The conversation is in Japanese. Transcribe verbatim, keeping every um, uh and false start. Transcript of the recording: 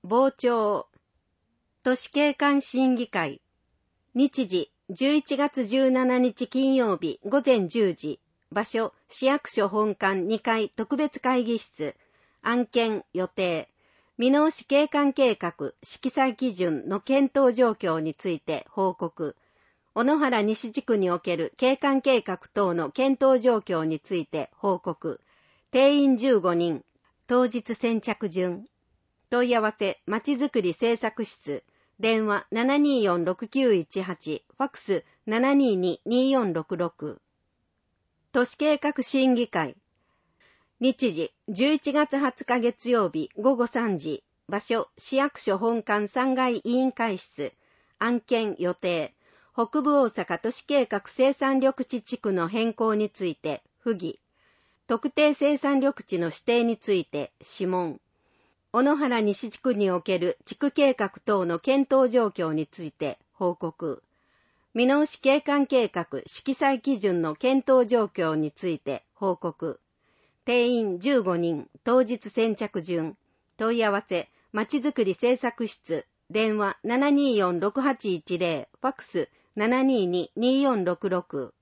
傍聴。都市景観審議会。日時、じゅういちがつじゅうしちにち金曜日午前じゅうじ。場所、市役所本館にかい特別会議室。案件、予定。見直し景観計画、色彩基準の検討状況について報告。小野原西地区における景観計画等の検討状況について報告。定員じゅうごにん。当日先着順。問い合わせ、まちづくり政策室。電話 ななにーよんろくきゅういちはち、ファックス ななにーにーにーよんろくろく。都市計画審議会。日時、じゅういちがつはつか月曜日午後さんじ。場所、市役所本館さんがい委員会室。案件予定。北部大阪都市計画生産緑地地区の変更について、不議。特定生産緑地の指定について、諮問。小野原西地区における地区計画等の検討状況について報告。見直し景観計画色彩基準の検討状況について報告。定員じゅうごにん、当日先着順。問い合わせ、まちづくり政策室。電話 ななにーよんろくはちいちゼロ、ファックス ななにーにーにーよんろくろく。